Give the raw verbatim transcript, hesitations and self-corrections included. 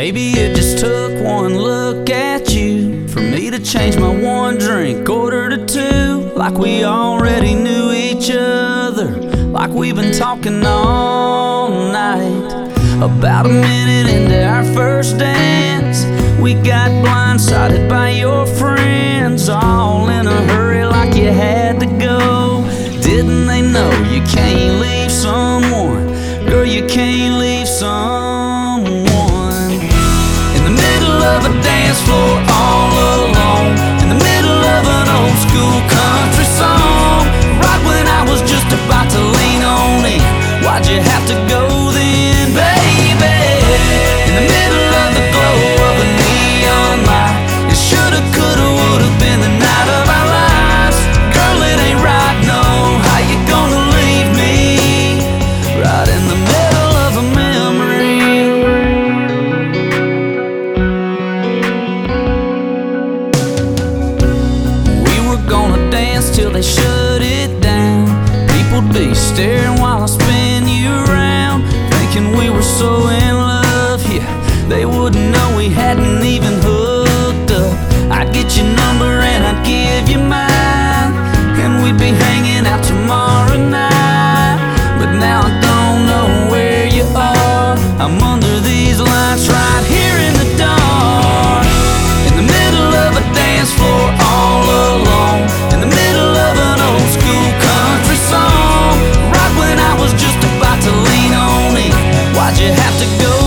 Maybe it just took one look at you for me to change my one drink order to two. Like we already knew each other, like we've been talking all night. About a minute into our first dance, we got blindsided by your friends, all in a hurry like you had to go. Didn't they know you can't leave someone? Girl, you can't leave someone in the middle of a dance floor all alone, in the middle of an old school country song. Right when I was just about to lean on in, why'd you have to go then, baby? In the middle of the glow of a neon light, it shoulda, coulda, woulda been the night of our lives. Girl, it ain't right, no. How you gonna leave me right in the middle of a memory? We were gonna dance till they shut it down. People'd be staring while I spin you around, thinking we were so in love, yeah. They wouldn't know we hadn't even hooked up. I'd get your number and I'd give you mine, and we'd be hanging out tomorrow night. But now I don't know where you are. I'm under these lights right here in the dark, in the middle of a dance floor all alone, in the middle of an old school country song. Right when I was just about to lean on in, why'd you have to go